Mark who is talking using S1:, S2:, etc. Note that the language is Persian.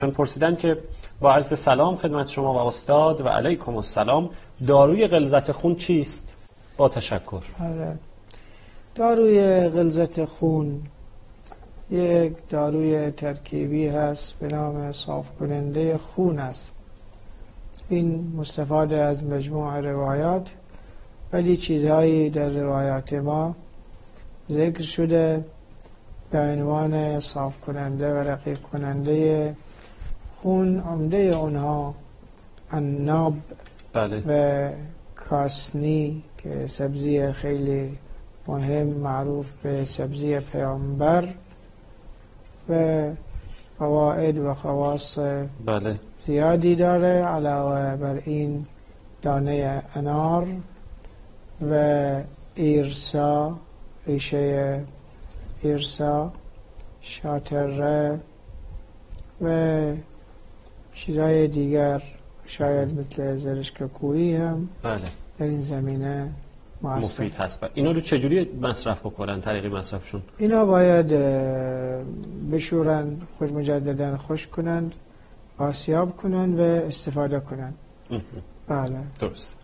S1: من پرسیدن که با عرض سلام خدمت شما و استاد و علیکم السلام، داروی غلظت خون چیست؟ با تشکر.
S2: داروی غلظت خون یک داروی ترکیبی هست به نام صاف کننده خون است. این مستفاد از مجموع روایات، ولی چیزهایی در روایات ما ذکر شده به عنوان صاف کننده و رقیق کننده خون. عمده اونها عناب و کاسنی که سبزی خیلی مهم معروف به سبزی پیامبر و فواید و خواص زیادی داره. علاوه بر این دانه انار و ایرسا، ریشه ایرسا، شاتره و چیزهای دیگر شاید مثل زرشک کوهی هم در این زمینه
S1: مفید هست. اینا رو چجوری مصرف بکنن؟ طریقی مصرفشون؟
S2: اینا باید بشورن، خوش مجددا خشک کنند، آسیاب کنند و استفاده کنند.
S1: درست.